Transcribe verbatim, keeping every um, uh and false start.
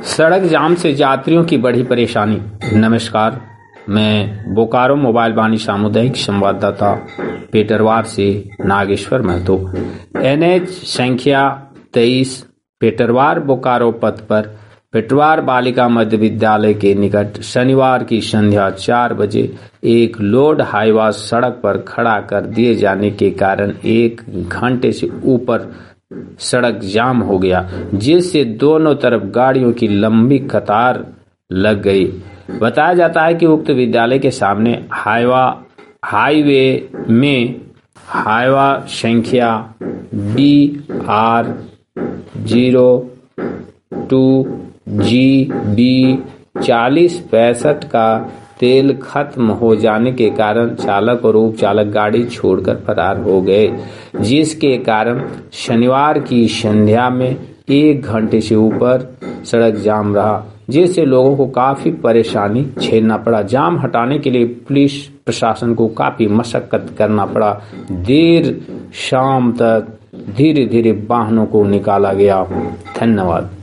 सड़क जाम से यात्रियों की बढ़ी परेशानी। नमस्कार, मैं बोकारो मोबाइल वाणी सामुदायिक संवाददाता पेटरवार से नागेश्वर महतो। एनएच संख्या तेईस पेटरवार बोकारो पथ पर पेटरवार बालिका मध्य विद्यालय के निकट शनिवार की संध्या चार बजे एक लोड हाईवा सड़क पर खड़ा कर दिए जाने के कारण एक घंटे से ऊपर सड़क जाम हो गया, जिससे दोनों तरफ गाड़ियों की लंबी कतार लग गई। बताया जाता है कि उक्त विद्यालय के सामने हाईवा हाईवे में हाईवा संख्या B R zero two G B चालीस पैंसठ का तेल खत्म हो जाने के कारण चालक और उप चालक गाड़ी छोड़कर फरार हो गए, जिसके कारण शनिवार की संध्या में एक घंटे से ऊपर सड़क जाम रहा, जिससे लोगों को काफी परेशानी झेलना पड़ा। जाम हटाने के लिए पुलिस प्रशासन को काफी मशक्कत करना पड़ा। देर शाम तक धीरे धीरे वाहनों को निकाला गया। धन्यवाद।